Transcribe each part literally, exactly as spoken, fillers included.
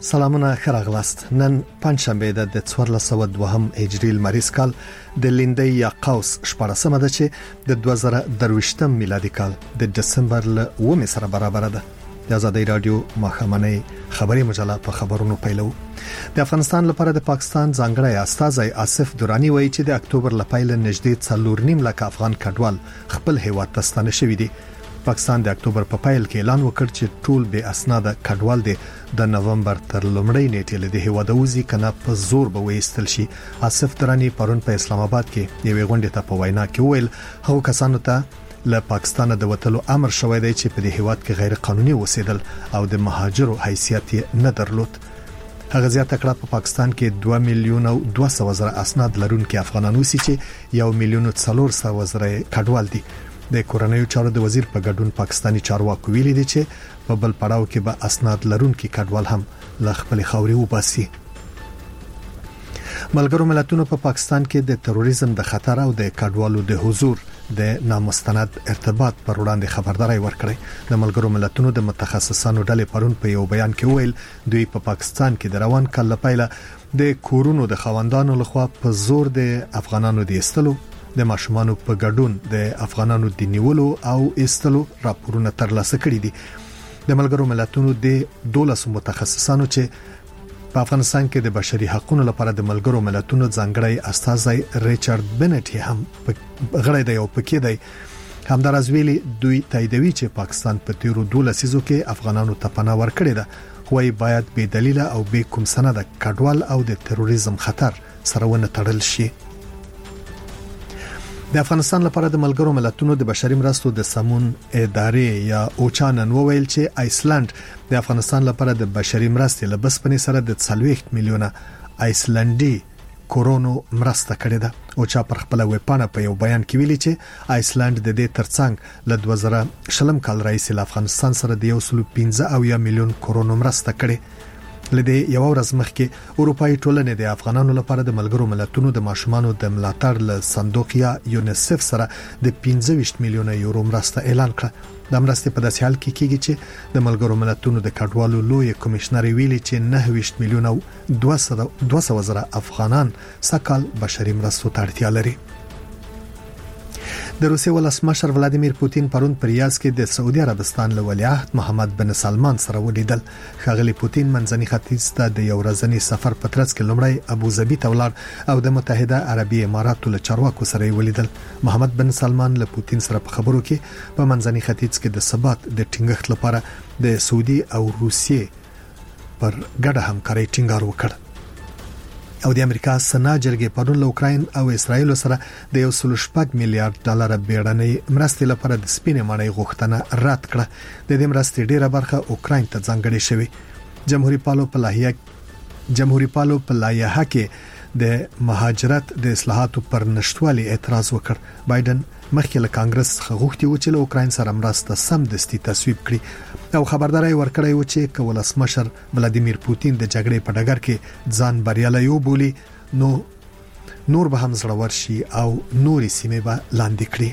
سلامونه خراغلاست. نن پنځشنبه ده د څوارلس سوه دوه هجري لمریز کال د لیندۍ یا قوس شپږمه ده چې د دوه زره درویشتم میلادي کال د دسمبر ل اوومې سره برابر ده. د آزادۍ رادیو مخامنۍ خبري مجله په خبرونو پیلو. د افغانستان لپاره د پاکستان ځانګړی استازی آصف درانی وایي چې د اکتوبر لپاره نږدې څلور نیم لک افغان کډوال خپل هیواد ته ستانه شوي دي. پاکستان د اکتوبر په پیل کې اعلان وکړ چې ټول به اسناد کډوال دي د نومبر تر لومړۍ نیټې له هیواد وزي کنه په زور به وېستل شي. آصف درانی پرون په اسلام آباد کې یوې غونډې ته په وینا کې ویل هغه کسانو ته له پاکستان د وټلو امر شوی دی چې په دې هیواد کې غیر قانوني اوسېدل او د مهاجرو حیثیت نه درلود. هغه زیاته کړه په پاکستان کې دوه میلیون او دوه سوه زره اسناد لرونکي افغانان اوسي چې یو میلیون څلور سوه زره کډوال دي. د کورنیو چارو د وزیر په ګډون پاکستانی چارواکو ویلي دي چې په بل پړاو کې به اسناد لرونکي کډوال هم له خپل خاوري وباسي. ملګرو ملتونو په پا پاکستان کې د تروریزم د خطر او د کډوالو د حضور د نامستند ارتباط پر وړاندې خبرداري ورکړي. د ملګرو ملتونو د متخصصانو ډلې پرون په یو بیان کې ویل دوی په پا پاکستان کې د روان کال لپاره د کورونو د خواندانو لخوا په زور د افغانانو د استلو د ماشومانو په ګډون د افغانانو د نیولو او استلو راپورونه ترلاسه کړي دي. د ملګرو ملتونو د دولس متخصصانو چې په افغانستان کې د بشري حقوقو لپاره د ملګرو ملتونو ځانګړی استازی ریچارډ بنټ هم غړی دی او پکې دی همدارز ویلي دوی تاییدوي چې پاکستان په تیرو دولسیزو کې افغانانو ته پناه ورکړي ده خو باید بې دلیل او بې کوم سند کډوال او د تروریزم خطر سره ونه تړل شي. د افغانستان لپاره د ملګرو ملتونو د بشري مرستو د سمون ادارې یا اوچا نن وویل چې آیسلند د افغانستان لپاره د بشري مرستې له بسپنې سره د څلوېښت میلیونه آیسلندي کورونو مرسته کړې ده. اوچا پر خپل ویبپاڼه په یو بیان کې ویلي چې آیسلند د دې ترڅنګ له دوه زره شلم کال راهیسې له افغانستان سره د یو سل پنځه اویا میلیون کورونو مرسته کړې. لدې یو ورځ مخکې اروپאי ټولنې د افغانانو لپاره د ملګرو ملتونو د ماشومانو د ملاتړ له صندوق یا یونیسف سره د پنځه ویشت میلیونه یورو مرسته اعلان کړه. د مرستې په داسې حال کې کېږي چې د ملګرو ملتونو د کډوالو لوی کمشنر ویلي چې نه ویشت میلیونه او دوه سوه زره افغانان سکهال بشري مرستو ته اړتیا لري. د روسیې ولسمشر ولادیمیر پوتین پرون په ریاض کې د سعودي عربستان له ولیعهد محمد بن سلمان سره ولیدل. ښاغلي پوتین منځني ختیځ ته د یو ورځني سفر په ترڅ کې لومړی ابوظبي ته ولاړ او د متحده عربي اماراتو له چارواکو سره ولیدل. محمد بن سلمان له پوتین سره په خبرو کې په منځني ختیځ کې د ثبات د ټینګښت لپاره د سعودي او روسیې پر ګډه همکارۍ ټینګار وکړ. او د امریکا سنا جرګې پرون له اوکراین او اسرایل سره د یو سل شپږ میلیارډ ډالر بیړنۍ مرستې لپاره د سپینې ماڼۍ غوښتنه رد کړه. د دې مرستې ډیره برخه اوکراین ته ځانګړې شوې. جمهوریت پالو په لایحه جمهوریت پالو په لایحه کې د مهاجرت د اصلاحاتو پر نشټوالي اعتراض وکړ. بایدن مخکې له کانګرس څخه غوښتي و چې له اوکراین سره مرسته سمدستي تصویب کړي او خبرداري ورکړی و چې ولسمشر ولادیمیر پوتین د جګړې په ډګر کې ځان بریالی وبولي نو نور به هم زړور شي او نورې سیمې به لاندې کړي.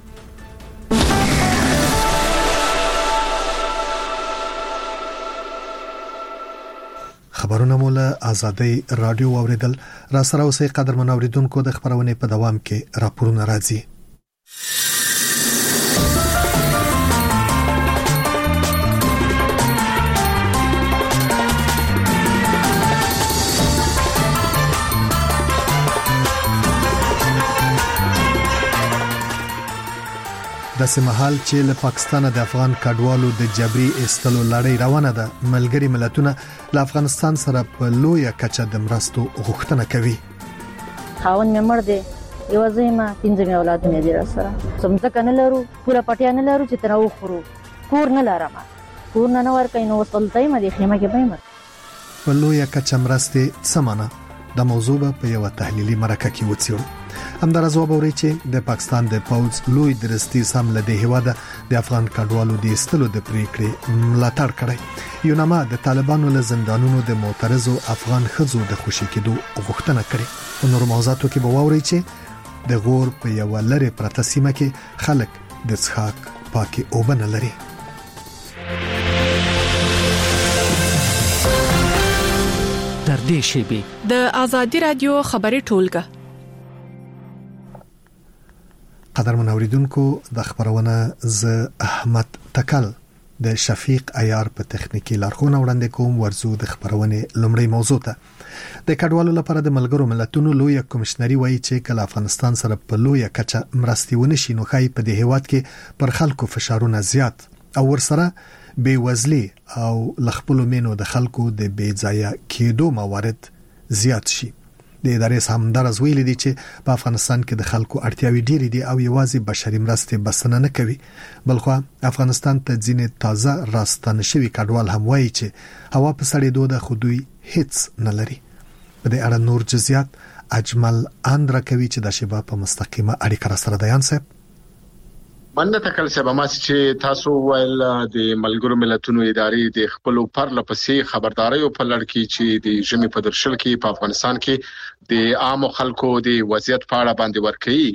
خبرونه مولا آزادۍ رادیو اوریدل. را سره اوسې قدرمن اوریدونکو د خبرونه په دوام کې راپورونه راځي. د سمحال چې له پاکستان د افغان کډوالو د جبري استلو لړۍ روانه ده. ملګری ملتونه له افغانستان سره په لویه کچه د مرستو غوښتنه کوي. خاون مې مړ دی، یو ځایما پنځه مې اولادونه دي سره. څومره کنه لرو، پورا پټیا نه لرو چې تر وخورو. کور نه لرم. کور نه نور کینو وصلتای مې خیمه کې پېم. په لویه کچه مرستې سمانه د موضوع په یو تحلیلي مرکه کې وڅېړو. همدارس جواب اوري چې د پاکستان د پوز لوی درستی سم له د هواده د افغان کډوالو د استلو د پریکړې ملاتړ کړی. یوناما د طالبانو له زندانونو د معترضو افغان خزو د خوشی کېدو غوښتنه کړې. په نور موضوعاتو کې به واوري چې د غور په یو لری پرته سیمه کې خلک د څښاک پاکي اوبه نه لري. نږدې شي. د آزادي رادیو خبري ټولګه. قدرمن اوریدونکو د خبرونه ز احمد تکل د شفیق عیار په تخنیکی لارښوونه وړاندې کوم. ورزو د خبرونه لومړی موضوع ته. د کډوالو لپاره د ملګرو ملتونو لوی کمشنري وایي چې کله افغانستان سره په لوی کچه مرستې ونشي نو خای په دې هیواد کې پر خلکو فشارونه زیات او ورسره بې وزلي او لخپلو مینو د خلکو د بې ځای کېدو موارد زیات شي. د ادارې سمندرز ویلي دي چې په افغانستان کې د خلکو اړتیاوې ډېرې دي او یوازې بشري مرستې بسنه نه کوي. بلخو افغانستان ته ځینې تازه راستنه شوي کډوال هم وایي چې هوا په سړېدو د خودوی هیڅ نه لري. په دې اړه نور جزئیات اجمل اندرا کوي چې د شباب په مستقیمه اړیکه را سره دیان صاحب. مننه تکل صاحب. ما چې تاسو ویل د ملګرو ملتونو ادارې د خپل پرله پسې خبرداري په لړ کې چې د ژمي په درشل کې په افغانستان کې د عام خلکو د وضعیت په اړه باندې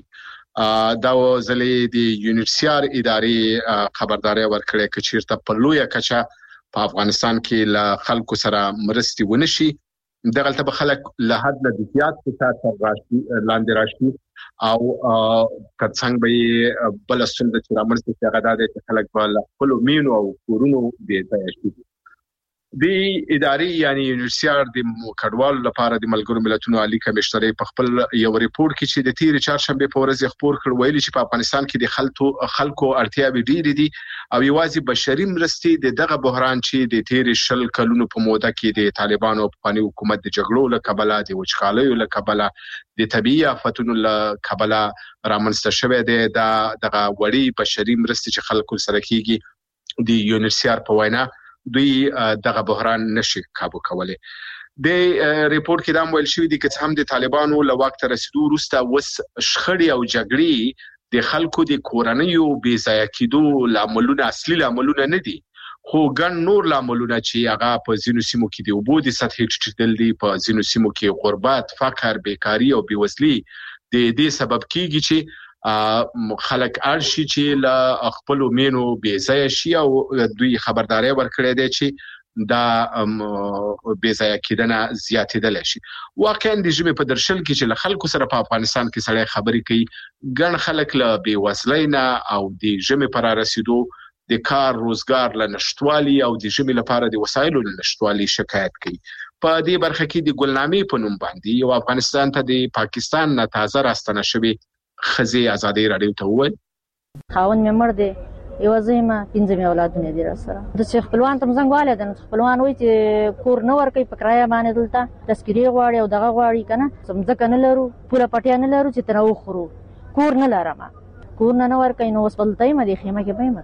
ورکړي دا ځلې د یونیسیار ادارې خبرداري ورکړي چې چیرته په لوی کچه په افغانستان کې له خلکو سره مرستې ونشي. دغه ته به خلک له حد نه زیات څه راشي لاندې راشي او کڅنګ به بل ستونزه چې رامنځته شي هغه د خلک په خپل مینو او کورونو بې ځای شي. د ادارې یعنی یونیسیار د کډوالو لپاره د ملګرو ملتونو عالی کمشنر په خپل یو ریپورت کې چې د تیر چهارشنبه په ورځ خبر کړ ویلي چې په افغانستان کې د خلکو خلکو اړتیاوې ډېرې دي او یوازې بشري مرستې د دغه بحران چې د تیر شل کلونو په موده کې د طالبانو په فني حکومت د جګړو له کبله د وچکالیو له کبله د طبيعي آفتونو له کبله رامنځته شوې ده. د دغه وړي بشري مرستې چې خلکو سره کیږي د یونیسیار په وینا دوی دغه بحران نشي کابو کولای. د ریپورت کې دا ویل شوی دی چې هم د طالبانو له وخت رسیدو وروسته وس شخړې او جګړې د خلکو د کورنیو بې ځای کېدو لاملونه اصلي لاملونه نه دي خو ګڼ نور لاملونه چې هغه په ځینو سیمو کې د اوبو د سطحې ټیټېدل دي، په ځینو سیمو کې غربت، فقر، بیکاری او بېوزلي د دې سبب کیږي چې خلک ارشي چې له خپل مینو بې ځای شي او دوی خبرداري ورکړي دي چې دا بې ځای کېدنه زیاتېدل شي. واقعا د ژمي په درشل کې چې له خلکو سره په افغانستان کې سړی خبرې کوي ګڼ خلک له بې وزلۍ نه او د ژمي پر رسیدو د کار روزګار له نشټوالي او د ژمي لپاره د وسایلو له نشټوالي شکایت کوي. په دې برخه کې د ګلنامې په نوم باندې یو افغانستان ته د پاکستان نه تازه راستنه شوی خزي آزادي رادیو ته وای خاون مې مړ دی یو ځایما پنځه مې اولادونه دي را سره د شیخ خپلوان تم څنګه والي د خپلوان وای چې کور نه ور کوي په کرایه باندې دلته تذکری غواړي او دغه غواړي کنه سمځه کنه لرو پوره پټیا نه لرو چې تنو خورو کور نه لرم کور نه نه ور کوي نو وسپلتای مې خیمه کې پېم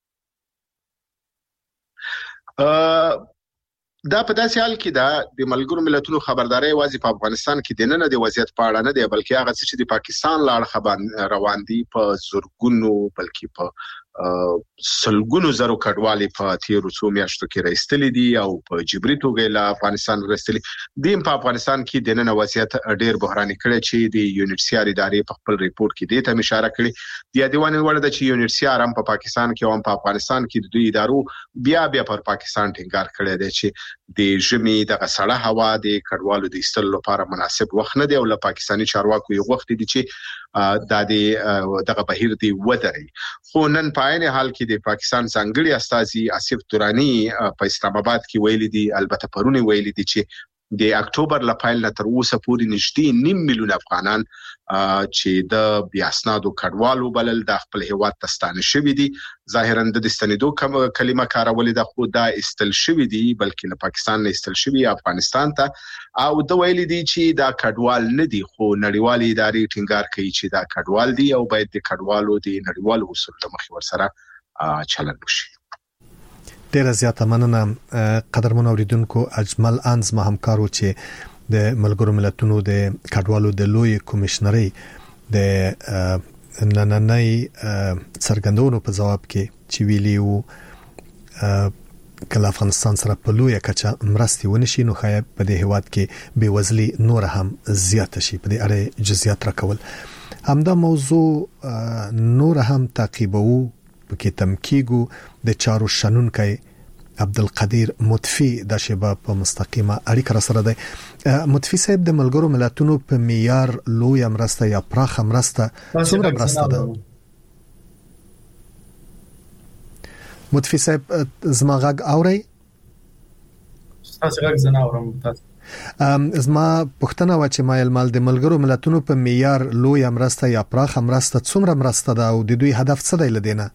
ا دا په داسې حال کې دا د ملګرو ملتونو خبرداري واځي په افغانستان کې د نن د وضعیت په اړه نه دی بلکې هغه چې د پاکستان لاړ خبر روان دي په زورګونو بلکې په سلګونو زرو کډوالي په تیرو څو میاشتو کې راستلي دي او په جبري توګه له افغانستان راستلي دي. په افغانستان کې د نن وضعیت ډېر بحراني کړي چې د یونیسیار ادارې په خپل ریپورت کې د ته اشاره کړې د یادونه وړ د چې یونیسیار هم په پاکستان کې او هم په افغانستان کې د دوی ادارو بیا بیا پر پاکستان ټینګار کړی دی چې د ژمي د غسړه هوا د کډوالو د ایستلو لپاره مناسب وخت نه دی او له پاکستاني چارواکو یو وخت دي چې د دغه بهیر دی ودري. خو نن په عین حال کې د پاکستان ځانګړي استاذي آصف تورانی په اسلام آباد کې ویلي دي البته پرونه ویلي دي چې د اکتوبر لپاره لا تر اوسه پورې نږدې نیم میلیون افغانان چې د بیا اسنادو کډوالو بلل د خپل هیواد ته ستانه شوي دي. ظاهرا د استنیدو کلمه کارولې د خو دا استل شوي دي بلکې له پاکستان نه استل شوي افغانستان ته او د ویلي دي چې دا کډوال نه دي خو نړیوالې ادارې ټینګار کوي چې دا کډوال دي او باید د کډوالو د نړیوالو اصول له مخې ورسره چلند وشي. ډیره زیاته مننه قدرمن اوریدونکو. اجمل انز ما همکارو چې د ملګرو ملتونو د کډوالو د لوی کمشنري د نننۍ څرګندونو په جواب کې چې ویلیو کله افغانستان سره په لوی کچه مرستې ونشي نو خای په دې هواد کې بې وزلي نور هم زیات شي. په دې اړه جزئیات راکول همدا موضوع نور هم تعقیبو کې تمکیګو د چارو شنونکي عبدالقدیر مطفی د شبا په مستقیمه اړیکه سره دی. مطفی صاحب د ملګرو ملتونو په معیار لوی مرسته یا پراخ مرسته څومره مرسته ده؟ مطفی صاحب زما غږ اوري؟ تاسو غږ زنه اورم. تاسو زما پښتنه و چې مایل مال د ملګرو ملتونو په معیار لوی مرسته یا پراخ مرسته څومره مرسته ده او د دوی هدف څه دی لدینه؟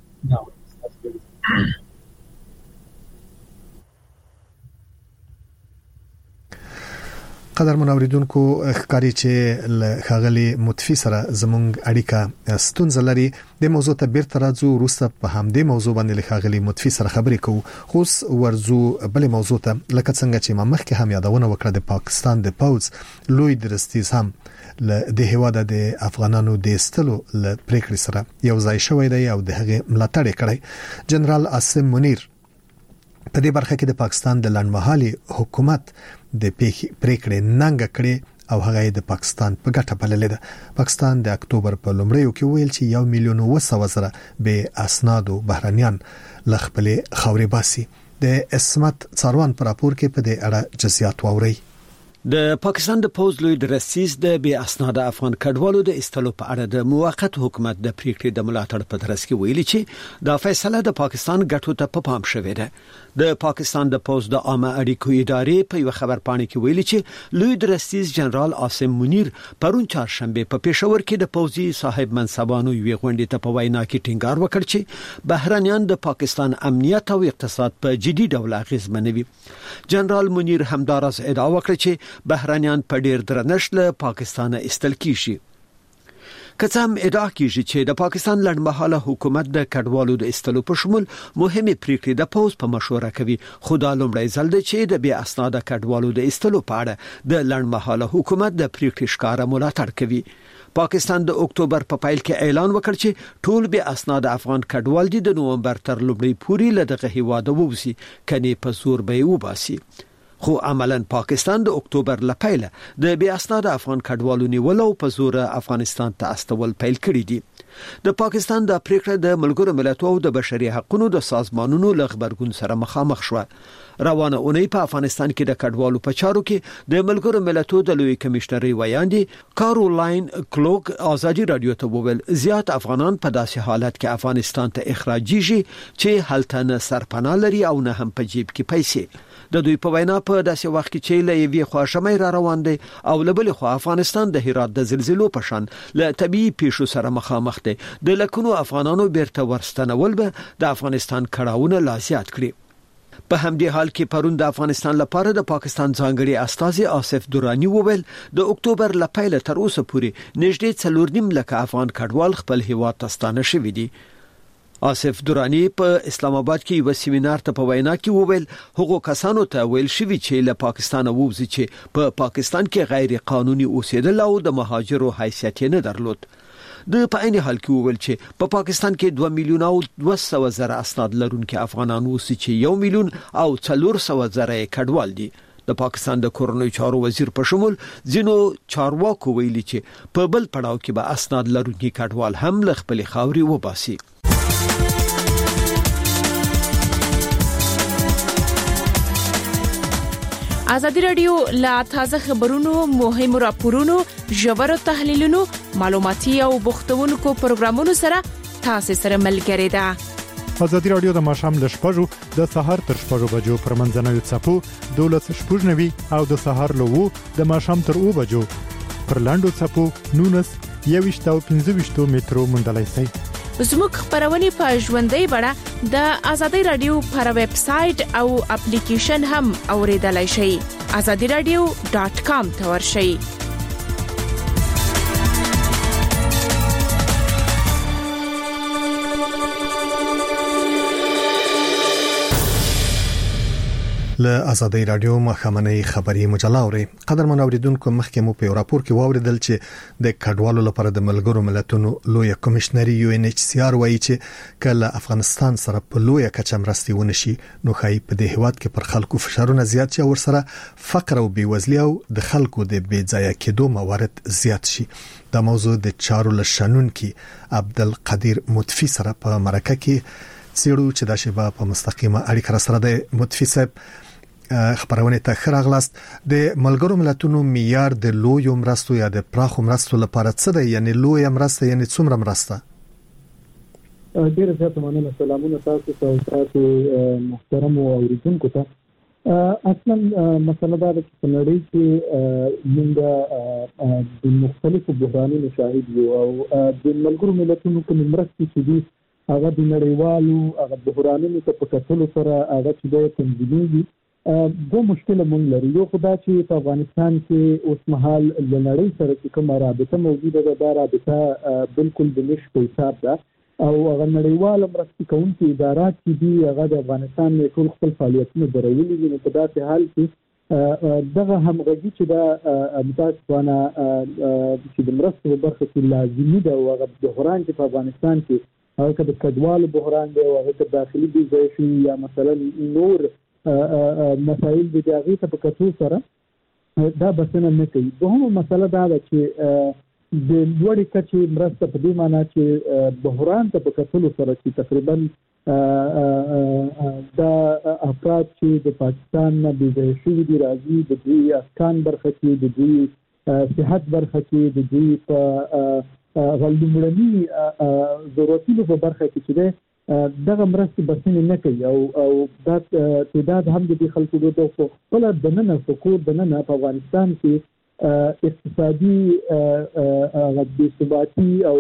قدر منوریدونکو ښکاری چې له خاغلی مطفی سره زمونږ اړیکه ستونزه لري. د موضوع ته بیرته راځو، وروسته په همدې موضوع باندې له خاغلی مطفی سره خبرې کوو. خو ورزو بل موضوع ته، لکه څنګه چې ما مخکې هم یادونه وکړه، د پاکستان د پوز لوی درستیز هم له د هیواد د افغانانو د استلو له پریکړې سره یو ځای شوی دی او د هغه ملاتړ کړی. جنرال عاصم منیر په دې برخه کې د پاکستان د لنډمهالي حکومت د پریکړې ننګه کړې او هغه د پاکستان په ګټه بللې ده. پاکستان د اکتوبر په لومړیو کې ویل چې یو میلیون او سو زره به اسنادو بهرانيان لخپلې خاورې باسي. د اسمت څاروان پر راپور کې په دې اړه جزئیات واوري. د پاکستان د پوز لوی درسیز د بی اسناد افغان کډوالو د استلو په اړه د موقت حکومت د پریکړې د ملاتړ په ترڅ کې ویلي چې دا فیصله د پاکستان ګټو ته په پام شوې ده. د پاکستان د پوز د عامه اړیکو ادارې په یو خبرپاڼه کې ویلي چې لوی درسیز جنرال عاصم منیر پرون چهارشنبه په پېښور کې د پوزي صاحب منصبانو یو غونډې ته په وینا کې ټینګار وکړ چې بهرانيان د پاکستان امنیت او اقتصاد په جدي ډول اغیزمنوي. جنرال منیر همدارس ادعا وکړه چې بهرانيان په ډیر درنښت له پاکستانه استل کیږي. کڅم ادعا کیږي چې د پاکستان لنډمهاله حکومت د کډوالو د استلو په شمول مهمه پریکړې د پوز په مشوره کوي. خو دا لومړی ځل دی چې د بی اسناد کډوالو د استلو په اړه د لنډمهاله حکومت د پریکړې ښکارا ملاتړ کوي. پاکستان د اکتوبر په پایل کې اعلان وکړ چې ټول بی اسناد افغان کډوال دي د نومبر تر لومړۍ پورې له دغه هیواده ووسی کني په زور به وباسي. خو عملاً پاکستان د اکتوبر لپاره د بی اسناد افغان کډوالو نیولو په زور افغانستان ته استول پیل کړی دي. د پاکستان د پریکړه د ملګرو ملتونو د بشري حقوقو د سازمانونو له خبرګون سره مخامخ شو. روانه اونۍ په افغانستان کې د کډوالو په چارو کې د ملګرو ملتونو د لوی کمشنري ویاندې کارولاین کلوک ازادي رادیو ته وویل زیات افغانان په داسې حالت کې افغانستان ته اخراجيږي چې هلته نه سرپناه لري او نه هم په جیب کې پیسې. د دوی په وینا په داسې وخت کې چې له یوې خواشمې را روان دي او له بلې خوا افغانستان د هرات د زلزلو په شان له طبيعي پیښو سره مخامخ دي، د لکونو افغانانو بیرته ورستنول به د افغانستان کړهونه لا زیات کړي. په همدې حال کې پرون د افغانستان لپاره د پاکستان ځانګړي استازي آصف درانی وویل د اکتوبر لپاره تر اوسه پورې نږدې څلور نیم لک افغان کډوال خپل هیواد ته ستانه شوي دي. آصف درانی په اسلام آباد کې یو سیمینار ته په وینا کې وویل هغو کسانو ته ویل شوی چې له پاکستان ووزي چې په پا پاکستان کې غیر قانوني اوسېدل او د مهاجرو حیثیت نه درلود. د په عین حال کې وویل چې په پا پاکستان کې دوه میلیون او دوه سوه زره اسناد لرونکي افغانان اوسي چې یو میلیون او څلور سوه زره کډوال دي. د پاکستان د کورنۍ چارو وزیر په شمول ځینو چارواکو ویلي چې په بل پړاو کې به اسناد لرونکي کډوال هم له خپل خاوري وباسي. ازادي رادیو لا تازه خبرونو، مهمو راپورونو، ژورو تحلیلونو، معلوماتي او بوختونکو پروګرامونو سره تاسو سره ملګری ده. ازادي رادیو د ماشام د شپږو د سهار تر شپږو بجو پر منځنوي څپو دولس شپږنوي او د سهار له وو د ماشام تر او بجو پر لاندو څپو نونس یويشت او پنځه مترو مندلای سي. زموږ خبرونه په ژوندۍ بڼه د ازادي رادیو پر ویب سټ او اپلیکیشن هم اوریدلای شئ. azadi radio dot com ته ورشئ. له ازادي رادیو مخامنۍ خبري مجلاوري قدر منوریدونکو مخکې مو په راپور کې واوریدل چې د کډوالو لپاره د ملګرو ملتونو لوی کمشنري یو ان ایچ سی آر وایي چې کله افغانستان سره په لوی کچه مرستې ونشي نو خای په دې هواد کې پر خلکو فشارونه زیات شي او ورسره فقر او بیوزلي او د خلکو د بې ځای کېدو موارد زیات شي. دا موضوع د چارو لشنون کې عبدالقدیر مطفی سره په مرکه کې سیړو چې د شیبه په مستقیمه اړیکه سره د متفی صاحب خبرونه ته خراغلاست د ملګرو ملتونو معیار د لوی مرستو یا د پراخ مرستو لپاره څه دی، یعنی لوی مرسته یعنی څومره مرسته؟ ډیر زیات مننه. سلامونه تاسو ته تاسو محترم اوریدونکو ته. اصلا مسله دا ده چې په نړۍ کې موږ د مختلفو بحرانونو شاهد یو او د ملګرو ملتونو کوم مرستې چې دي هغه د نړیوالو هغه بحرانونو ته په کتلو سره هغه چې د تنظیمي دو مشکل مونږ لري. یو خدا چې په افغانستان کې اوس مهال د نړۍ سره چې کومه رابطه موجوده ده دا رابطه بالکل د نش په حساب ده او هغه نړیوال مرستې کوونکي ادارات چې دي هغه د افغانستان نه ټول خپل فعالیتونه درولي دي. نو په داسې حال کې دغه همغږي چې د متاسفانه چې د مرستو په برخه کې لازمي ده او هغه بحران چې په افغانستان کې هغه که د کډوالو بحران دی او هغه د داخلي بیځایشي یا مثلا نور مسایل دي هغه ته په کتو سره دا بسنه نه کوي. دوهمه مسله دا ده چې د لوړې کچې مرسته په دې معنی چې بحران ته په کتلو سره چې تقریبا دا افراد چې د پاکستان نه بېځایه شوي دي راځي د دوی اسکان برخه کې د دوی صحت برخه کې د دوی په غلمړني ضرورتونو په برخه کې چې دی دغه مرستې بسنې نه کوي او او دا تعداد هم د دې خلکو د خپله دننه فکور دننه په افغانستان کې اقتصادي بې ثباتي او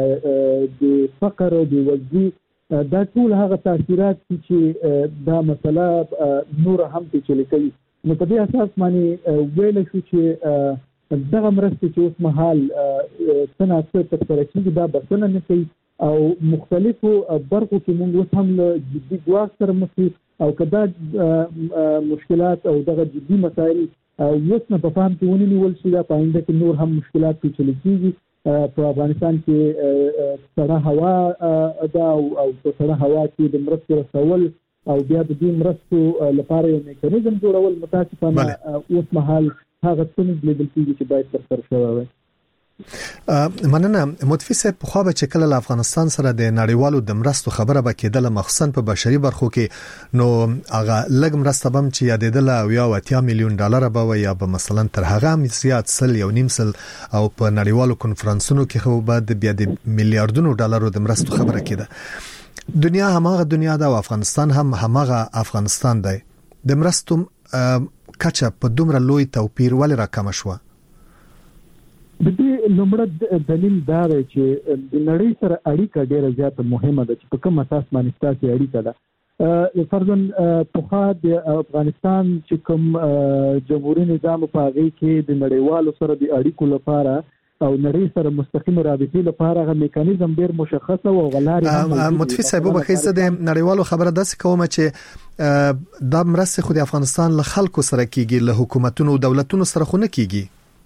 د فقر او د وضعي دا ټول هغه تاثیرات چې دا مسله نور هم پیچلې کوي. نو په دې اساس باندې ویل شو چې دغه مرستې چې اوس مهال څه ناڅه ترسره کېږي دا بسنه نه کوي او مختلفو برخو کې موږ اوس هم له جدي ګواښ سره مخ یو او که دا مشکلات او دغه جدي مسایل اوس نه په فهم کې ونی نیول شي دا په آینده کې نور هم مشکلات پیچلې کېږي. په افغانستان کې سړه هوا ده او په سړه هوا کې د مرستو رسول او بیا د دې مرستو لپاره یو میکانیزم جوړول متاسفانه اوس مهال هغه څه لیدل کېږي چې باید ترسره شوی وي. مننه. متفی صاحب په خو به چې کله افغانستان سره د نړیوالو د مرستو خبره به کېدله مخصوصا په بشري برخو کې نو هغه لګ مرسته بم چې یادېدله او یا اتیا میلیون ډالر به یا به مثلا تر هغه هم زیات سل یو نیم سل او په نړیوالو کنفرانسونو کې خو به د بیا د میلیارډونو ډالرو د مرستو خبره کېده. دنیا هماغه دنیا ده او افغانستان هم هماغه افغانستان دی. د مرستو کچه په دومره لوی توپیر ولې راکم شو؟ د دې لومړی دلیل دا دی چې د نړۍ سره اړیکه ډیره زیاته مهمه ده چې په کوم اساس باندې ستاسو اړیکه ده. فرضاً پخوا د افغانستان چې کوم جمهوریت نظام په هغه کې د نړیوالو سره د اړیکو لپاره او نړۍ سره مستقیم رابطې لپاره هغه میکانیزم ډیر مشخص او غلاري. متفی صاحب به خیزه د نړیوالو خبره داسې کومه چې د مرسته خو د افغانستان له خلکو سره کیږي له حکومتونو او دولتونو سره خو نه کیږي.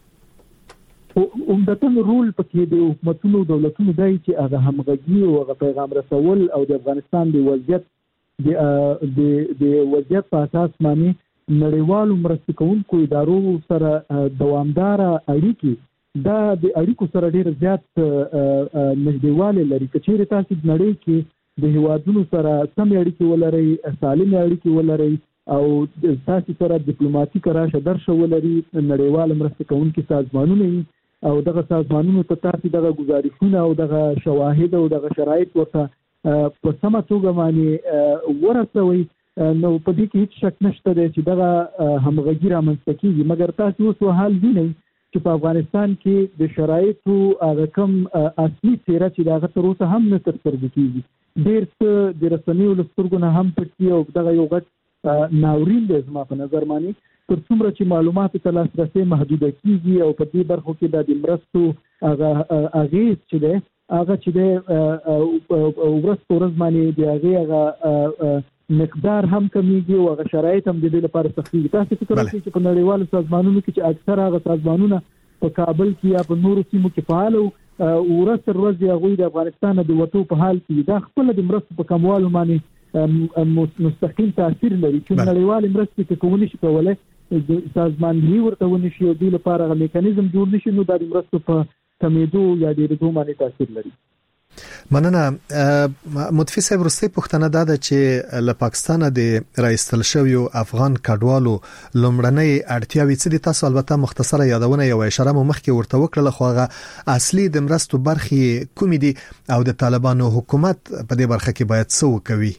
عمدتاً رول پکې د حکومتونو او دولتونو دی چې هغه همغږي او هغه پیغام رسول او د افغانستان د وضعیت د د وضعیت په اساس باندې نړیوالو مرستې کوونکو ادارو سره دوامدار اړیکې دا د اړیکو سره ډیر زیات نږدېوالی لري. که چیرې تاسو د نړۍ کې د هیوادونو سره سم اړیکې ولرئ سالم اړیکې ولرئ او تاسو سره ډیپلوماټیک راشه درشه ولري نړیوال مرستې کوونکي سازمانونه او دغه سازمانونو ته تاسو دغه گزارشونه او دغه شواهد او دغه شرایط ورته په سمه توګه باندې ورسوي نو په دې کې هیڅ شک نشته چې دغه همغږي رامنځته کیږي. مګر تاسو اوس حال وینئ چې په افغانستان کې د شرایطو هغه کوم اصلي څیره چې دغه تر اوسه هم نه ترسره کیږي ډیر څه د رسنیو له سترګو نه هم پټ او دغه یو غټ ناورین دی زما په نظر باندې تر څومره چې معلوماتو ته لاسرسي محدوده کیږي او په دې برخو کې د مرستو هغه اغیز چې دی هغه چې دی ورځ په ورځ باندې د هغې هغه مقدار هم کمیږي او هغه شرایط هم د دې لپاره سختېږي. تاسو فکر وکړئ چې په نړیوالو سازمانونو کې چې اکثر هغه سازمانونه په کابل کې یا په نورو سیمو کې فعال او ورځ تر ورځې هغوی د افغانستان د وتو په حال کې دا خپله د مرستو په کموالو باندې مستقیم تاثیر لري چې نړیوالې مرستې کولی شي کولی سازماندهي ورته ونشي او دې لپاره هغه میکانیزم جوړ نشي نو دا د مرستو په کمیدو یا ډېرېدو باندې تاثیر لري. مننه. متفی صاحب ورسته پښتنه ده چې له پاکستانه د راایستل شویو افغان کډوالو لومړنۍ اړتیاوې څه دي؟ تاسو البته مختصره یادونه یو اشاره مو مخکې ورته وکړه، خو هغه اصلي د مرستو برخې کومې دي او د طالبانو حکومت په دې برخه کې باید څه وکوي؟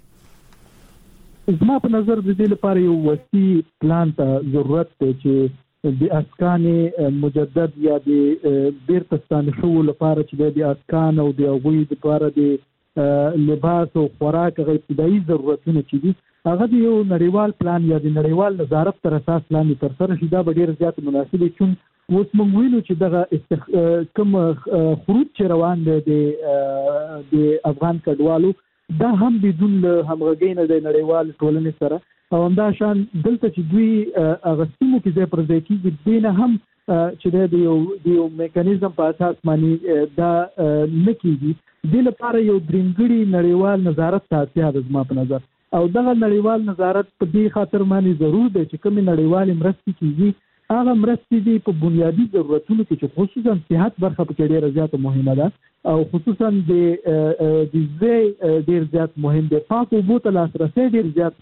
زما په نظر د دې لپاره یو وسیع پلان ته ضرورت دی چې د اسکان مجدد یا د بیرته ستانشو لپاره چې د اسکان او د غوي لپاره د لباس او خوراک غو ابتدایي ضرورتونه چې دي هغه د یو نړیوال پلان یا د نړیوال نظارت تر اساس لاندې تر سره شي. دا به ډیر زیات مناسب چون اوس موږ وینو چې دغه استخ... کوم خروج چې روان دی د افغان کډوالو دا هم بدون همغږي نه د نړیوال ټولنې سره او همدا شان دلته چې دوی اغستمو کې ځای پر ځای کېږي دینه هم چې د یو د یو میکانیزم په اساس باندې دا نه کېږي. د لپاره یو درنګړي نړیوال نظارت ته اړتیا ده زما په نظر او دغه نړیوال نظارت په دې خاطر باندې ضرور دی چې کوم نړیوال مرستې کېږي هغه مرستې دي په بنیادی ضرورتونو کې چې خصوصا صحت برخه په کې ډیره زیاته مهمه ده او خصوصا د د زی ډیر زیات مهم دی. پاک اوبو ته لاسرسي ډیر زیات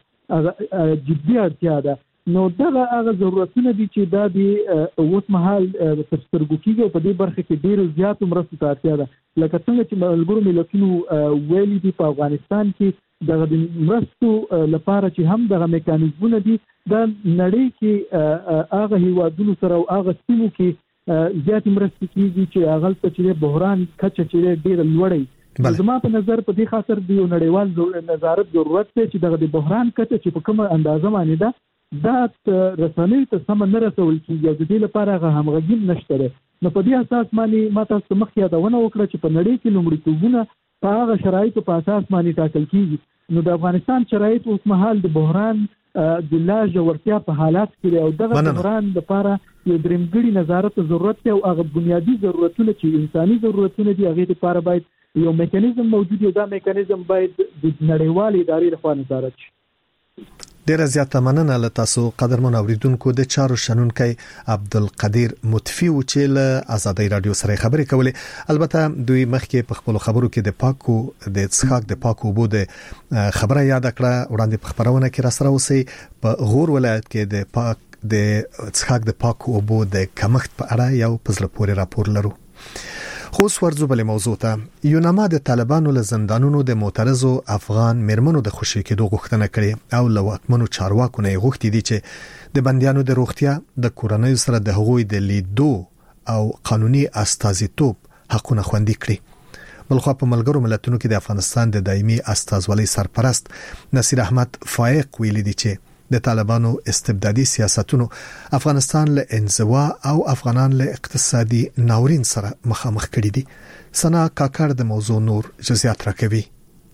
جدي اړتیا ده. نو دغه هغه ضرورتونه دي چې دا د اوس مهال تر سترګو کېږي او په دې برخه کې ډیر زیات مرستو ته اړتیا ده. لکه څنګه چې ملګرو ملتونو ویلي دي په افغانستان کې دغه مرستو لپاره چې هم دغه میکانیزمونه دي د نړۍ کې هغه هیوادونو سره او هغه سیمو کې زیات مرستې کېږي چې هغه ته چې بحران کچه چې ډیر لوړی. زما په نظر په دې خاطر د یو نړیوال نظارت ضرورت دی چې دغه د بحران کچه چې په کومه اندازه باندې ده دا رسنۍ ته سم نه رسول کېږي او د دې لپاره هغه همغږي نشته ده. نو په دې اساس باندې ما تاسو مخکې یادونه وکړه چې په نړۍ کې لومړیتوبونه په هغه شرایطو په اساس باندې ټاکل کېږي. نو د افغانستان شرایط اوس مهال د بحران د لا ژورتیا په حالات کې او دغه بحران لپاره یو درنګړي نظارت ضرورت دی او هغه بنیادی ضرورتونه چې انساني ضرورتونه دي هغه لپاره باید یو میکانیزم موجود دی. دا میکانیزم باید د نړیوال ادارې لخوا نظارت شي. ډیره زیاته مننه له تاسو قدرمن اوریدونکو. د چارو شنونکي عبدالقدیر متفی و چې له آزادۍ رادیو سره خبرې کولې. البته دوی مخکې په خپل خبرو کې د پاکو د څښاک د پاکو اوبو د خبره یاد کړه. وړاندې په خبرونه کې را سره اوسئ. په غور ولایت کې د پاک د څښاک د پاکو اوبو د کمښت په اړه یو پزله پورې راپور لرو. خو ورځو بل موضوع ته یونما د طالبانو له زندانونو د معترضو افغان مرمنو د خوشی کېدو غوښتنه کړې او له واکمنو چارواکو نه غوښتي دي چې د بنديانو د روغتیا د کورنۍ سره د حقوقي د لیدو او قانوني استازیتوب حقونه خوندي کړي. بلخو په ملګرو ملتونو کې د افغانستان د دایمي استازولۍ سرپرست نصیر احمد فائق ویلي دي چې د طالبانو استبدادي سیاستونو افغانستان له انزوا او افغانان له اقتصادي ناورین سره مخامخ کړي دي. سنا کاکړ د موضوع نور جزئیات راکوي.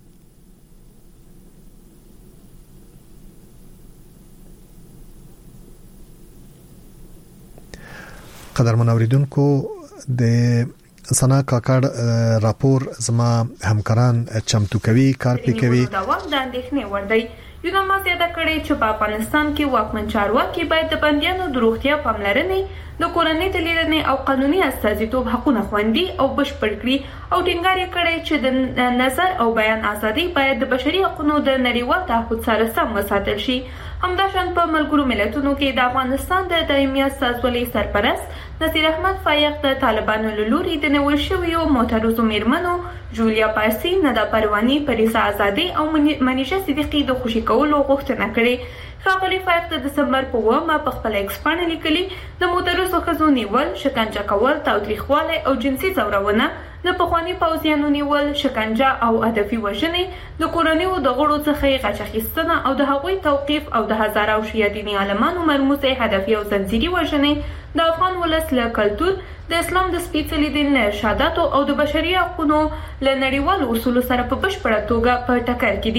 قدرمن اوریدونکو د سنا کاکړ راپور زما همکاران چمتو کوي کار پی کوي. دوام د اندېښنې ور دی. یونما زیاته کړې چې په افغانستان کې واکمن چارواکي باید د بنديانو د روغتیا پاملرنې د کورنۍ د لیدنې او قانوني استازیتوب حقونه خوندي او بشپړ کړي او ټینګار یې کړی چې د نظر او بیان ازادي باید د بشري حقوقو د نړیوال تعهد سره سم وساتل شي. همداشان په ملګرو ملتونو کې د افغانستان د دایمي استازولۍ سرپرست نصیر احمد فائق د طالبانو له لوري د نیول شویو معترضو میرمنو جولیا پارسی، ندا پروانی، پریسا آزادی او منیشه صدیقی د خوشی کولو غوښتنه کړې. ښاغلي فائق د دسمبر په اوومه په خپل ایکس باندې لیکلي د معترضو ښځو نیول، شکنجه کول، تاوتریخوالی او جنسي ځورونه، د پخواني پوځیانو نیول، شکنجه او هدفي وژنې، د کورنیو د غړو څخه غچ اخیستنه او د هغوی توقیف او د هزاره او شیعه دیني عالمانو مرموزې هدفي او زنځیري وژنې د افغان ولس له کلتور، د اسلام د سپېڅلي دین له ارشاداتو او د بشري حقوقو له نړیوالو اصولو سره په بشپړه توګه په ټکر کې دي.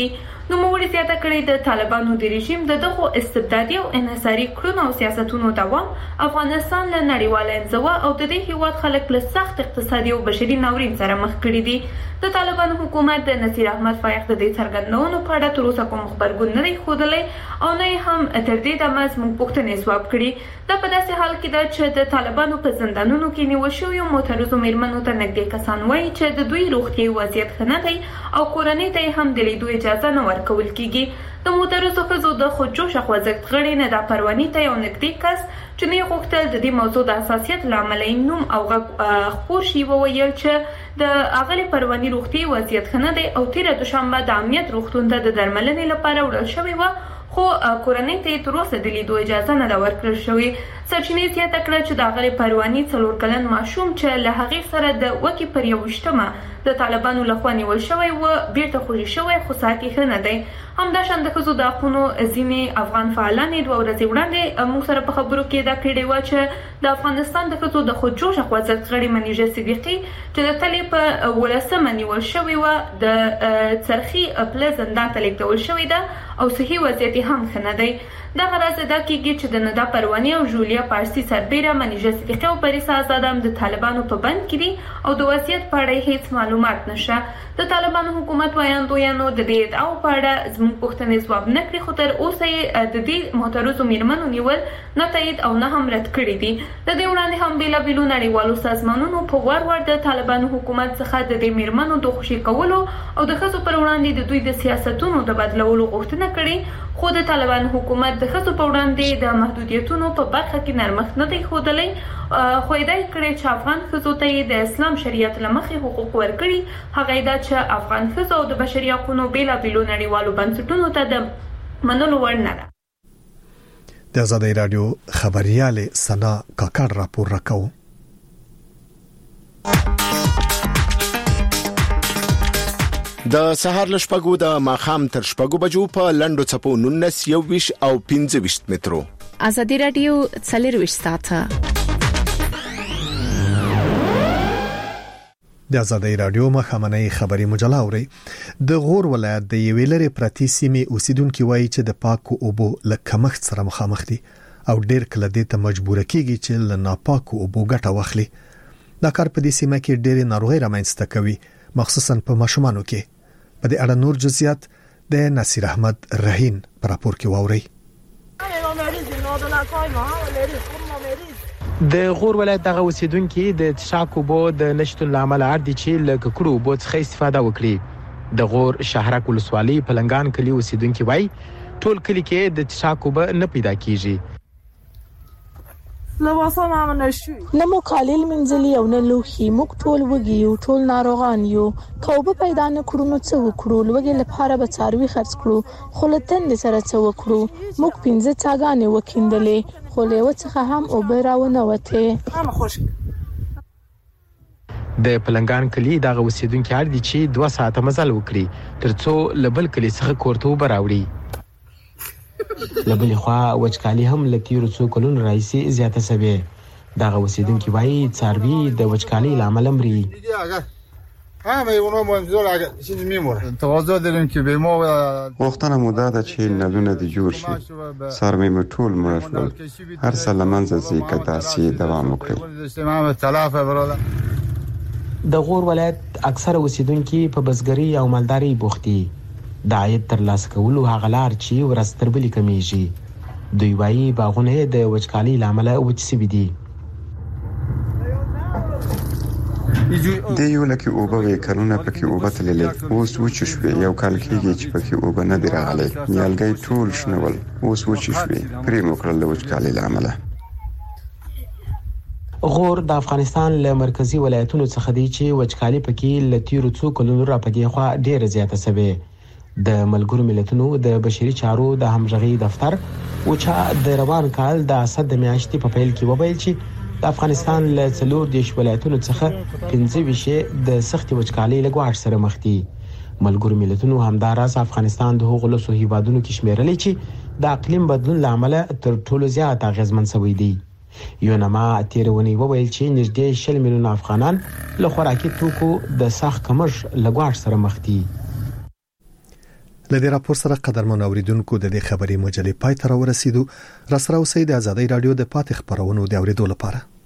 نو موږ زیاته کړې د طالبانو د رژیم د دغه استبدادي او انحصاري کړنو او سیاستونو دوام افغانستان له نړیوال انزوا او د دې هیواد خلک له سخت اقتصادي او بشري ناورین سره مخ کړي دي د طالبانو حکومت د نصیر احمد فایق د دې څرګندونو په اړه تر اوسه کوم خبرګون نه دی ښودلی او نه هم تر دې دمه زموږ پوښتنې ځواب کړي. دا په داسې حال کې ده چې د طالبانو په زندانونو کې نیول شویو معترضو میرمنو ته نږدې کسان وایي چې د دوی روغتیايي وضعیت ښه نه دی او کورنۍ ته هم د لیدو اجازه نه ورکول کیږي. د معترضو ښځو د خودجوشه خوځښت غړي ندا پرواني ته یو نږدې کس چې نه غوښتل د دې موضوع د حساسیت له امله نوم او غږ خپور شي وویل چې د اغلي پرواني روغتیايي وضعیت ښه نه دی او تیره دوشنبه د امنیت روغتون ته د درملنې لپاره وړل شوی و خو کورنۍ ته تر اوسه د لیدو اجازه نه ده ورکړل شوې. سرچینې زیاته کړه چې د اغلي پرواني څلور کلن ماشوم چې له هغې سره د وکې پر یوویشتمه د طالبانو لخوا نیول شوی و بیرته خوشي شوی خو ساعت یې ښه نه دی. همداشان د ښځو د حقونو ځینې افغان فعالانې دوه ورځې وړاندې موږ سره په خبرو کې دا کړې وه چې د افغانستان د ښځو د خودجوشه خوځښت غړي منیژه صدیقي چې د تلې په ولسمه نیول شوې وه د څرخي پله زندان ته لیږدول شوې ده او صحي وضعیت یې هم ښه نه دی. دغه راز ادا کیږي چې د ندا پرواني او جولیا پارسي سربیره منیژه صدیقي او پریسا آزاد هم د طالبانو په بند کې دي او د وضعیت په اړه هیڅ معلومات نشته. د طالبانو حکومت وایاندویانو د دې ادعاو په اړه زموږ پوښتنې ځواب نه کړي خو تر اوسه یې د دې معترضو میرمنو نیول نه تایید او نه هم رد کړي دي. د دې وړاندې هم بېلابېلو نړیوالو سازمانونو په وار وار د طالبانو حکومت څخه د دې میرمنو د خوشي کولو او د ښځو پر وړاندې د دوی د سیاستونو د بدلولو غوښتنه کړې خو د طالبانو حکومت د ښځو په وړاندې د محدودیتونو په برخه کې نرمښت نه دی ښودلی خو ادعا یې کړې چې افغان ښځو ته یې د اسلام شریعت له مخې حقوق ورکړي. هغه ادعا چې افغان ښځو او د بشري حقونو بېلابېلو نړیوالو بنسټونو ته د منلو وړ نه ده. د آزادۍ راډیو خبريال سنا کاکړ راپور راکاو. د سهار لشپګو د ماخام تر شپګو بجو په لندو چپو نونس یو ویش او پنځه ویش مترو. آزادۍ راډیو څلور ویش ساعته. د آزادۍ راډیو مخامنۍ خبري مجله اوري. د غور ولایت د یوې لري پرتی سیمې اوسیدونکو وایي چې د پاکو اوبو لکمښت سره مخامخ دي او ډېر کله دې ته مجبور کیږي چې له ناپاکو اوبو ګټه واخلي. دا کار په دې سیمه کې ډېر ناروغي رامنځته کوي مخصوصا په ماشومانو کې. په دې اړه نور جزئیات د نصیر احمد رهین پر راپور کې واوري. د غور ولایت دغه اوسیدونکو د تشاک اوبو د نشټون لامل اړ دي چې له ککړو اوبو څخه استفاده وکړي. د غور شهرک ولسوالۍ پلنګان کلی اوسیدونکو وایي ټول کلی کې د تشاک اوبه نه پیدا کیږي. نه مو کالیل منځلي او نه لوخي موږ ټول وږي یو ټول ناروغان یو کوبه پیدا نه کړو نو څه وکړو لوګي لپاره به څاروي خرڅ کړو خو لتن سره څه وکړو موږ پنځه څاګانې وکیندلې خو له وڅخه هم او به راونه وته. د پلنګان کلی دغه اوسیدونکو اړ دي چې دوه ساعته مزل وکړي ترڅو لبل کلی څخه کورته وبراوړي. لبل خو وچکالي هم لتیرو څو کلون رئیسي زیاته سوي. دغه اوسیدونکو وایي څاروي د وچکالي لامل مري. همه اونا منظور اگه چیزی میموره تقاضا داریم که به ما وختونه مدت چې نلونه دی جوړ شي سرمې مټول مرشل هر سلمنځ زی کداسي دوام وکړي. د غور ولایت اکثر اوسیدونکو په بزګري او مالداري بوختي. د عاید تر لاسه کولو هغه لار چې ورځ تر بلې کمیږي. دوی وایي باغونه د وچکالي لامل وچ سوي دي. د یو لکه اوبه وې کلونه پکې اوبه تللې اوس وچ شوې یو کال کېږي چې پکې اوبه نه دی راغلي نیالګي ټول شنول اوس وچ شوې پرې موکړل د وچکالي لامل. غور د افغانستان له مرکزی ولایتونو څخه دی چې وچکالي پکې لتیرو څو کلونو را پدې خو ډېر زیاته سوي. د ملګرو ملتونو د بشري چارو د همغږي دفتر او چې د روان کال د اسد د میاشتې په پیل کې وویل چې د افغانستان له څلور دیش ولایتونو څخه پنځه ویشې د سخت وچکالۍ له ګواښ سره مخ دي. ملګرو ملتونو همداراز افغانستان د هغو لسو هیوادونو کې شمیرلې چې د اقلیم بدلون لامل تر ټولو زیات اغیزمن شوی دي. یونما تیرونی وویل چې نږدې شل میلیون افغانان له خوراکي توکو د سخت کمښت له ګواښ سره مخ دي. لدې راپور سره قدرمن اوریدونکو د دې خبري مجلې پای ته ورسېدو. را سره اوسئ د ازادي رادیو د پاتې خبرونو د اوریدو لپاره.